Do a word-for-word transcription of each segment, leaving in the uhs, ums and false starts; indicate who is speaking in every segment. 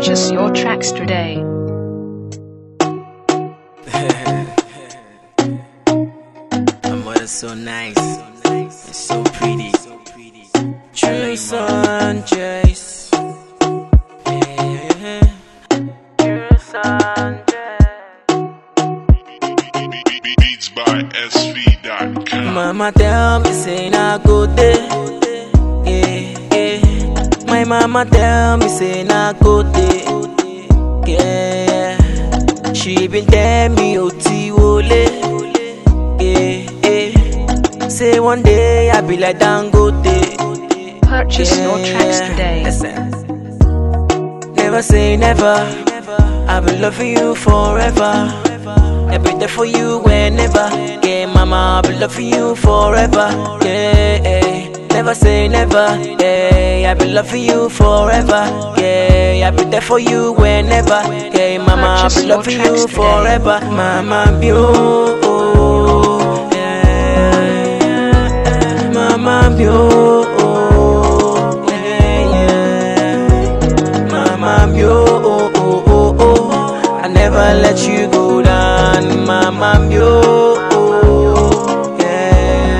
Speaker 1: Purchase your tracks today.
Speaker 2: My mother's so nice and so pretty. True Sanchez. True Sanchez.
Speaker 3: Beats by S V dot com.
Speaker 2: Mama tell me say na go there. Yeah, yeah. My mama tell me say na go there. Yeah, she been tell me oti wole. Yeah, yeah. Say one day I be like Dangote.
Speaker 1: Purchase your tracks today.
Speaker 2: Listen. Never say never. I've been loving you forever. I'll be there for you whenever. Yeah, mama, I'll be loving you forever. Yeah, yeah. Never say never. Yeah, I'll be loving you forever. Yeah, I'll be there for you whenever. Yeah, mama, I'll be loving you forever. Mama, bio. Yeah, mama, bio. Never let you go down, mama mio. Yeah.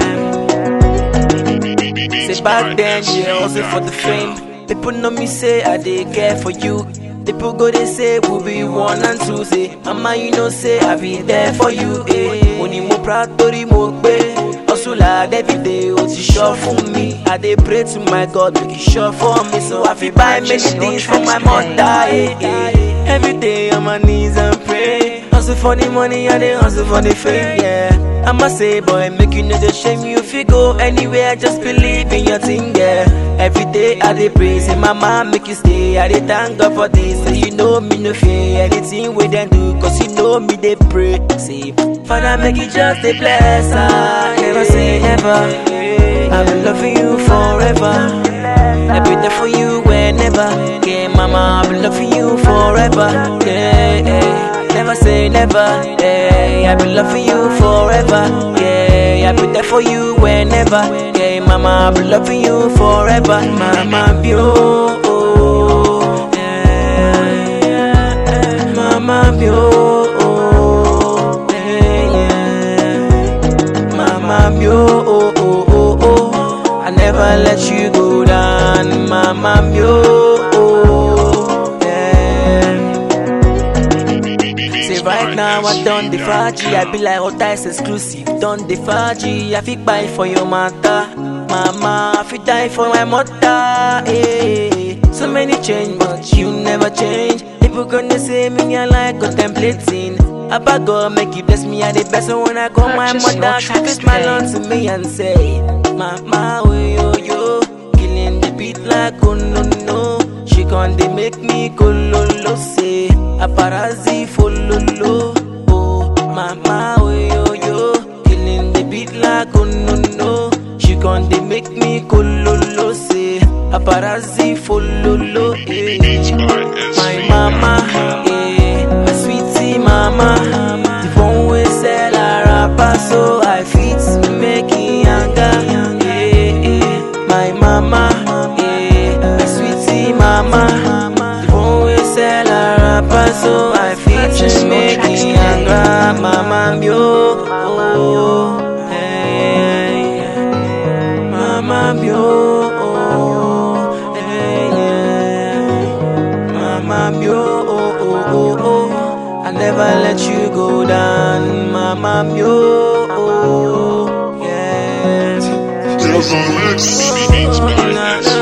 Speaker 2: Say back then, yeah, also for the fame. People know me say I dey care for you. People go they say we'll be one and two. Say, mama, you know say I be there for you. Eh. Only mo proud tori mo gbe. Also like every day, oh, it's sure for me. I dey pray to my God, make it sure for me. So I feel buy many things for my mother. Eh, eh. Every day on my knees and pray. Hustle for the money and then hustle for the fame, yeah. I'ma say, boy, make you know the shame. You if you go anywhere, just believe in your thing, yeah. Every day I dey pray, say mama make you stay. I dey thank God for this, say you know me no fear anything we then do, cause you know me they pray. Say, Father make you just dey bless her. Never say never. I've been loving you forever. I'll be there for you whenever. Yeah, mama, I'll be loving you forever. Yeah, yeah. Never say never. Yeah, I'll be loving you forever. Yeah, I'll be there for you whenever. Yeah, mama, I'll be loving you forever. Mama, bio. Yeah, mama, bio. Yeah, mama, bio. Never let you go down, mama mio. Yeah. Say right now I done the Faji, I be like oh that's exclusive. Done the Faji, I fit buy for your mother, mama. I fit die for my mother. Hey. So many change, but you never change. People gonna say me I like contemplating. Abba God make you bless me, I the best. So when I call my mother, she fit smile on to me and say, mama, oh yo yo, killing the beat like oh no no. She gon' they make me go lolo, say paparazzi follow lo. Oh mama, oh yo yo, killing the beat like oh no no. She gon' they make me go lolo, say paparazzi follow lo. Eh. My mama, eh, my sweetie mama, the phone we sell a rapper, so I fit make it younger. My mama, yeah, my sweetie mama. The phone we sell a rapper, so I feel to make it younger. Mama, yo, oh, hey, yeah. Mama, yo, oh, hey, yeah. Mama, yo, oh, oh, oh, oh. I never let you go down, mama, yo, oh, yeah.
Speaker 3: Beats by S V dot com.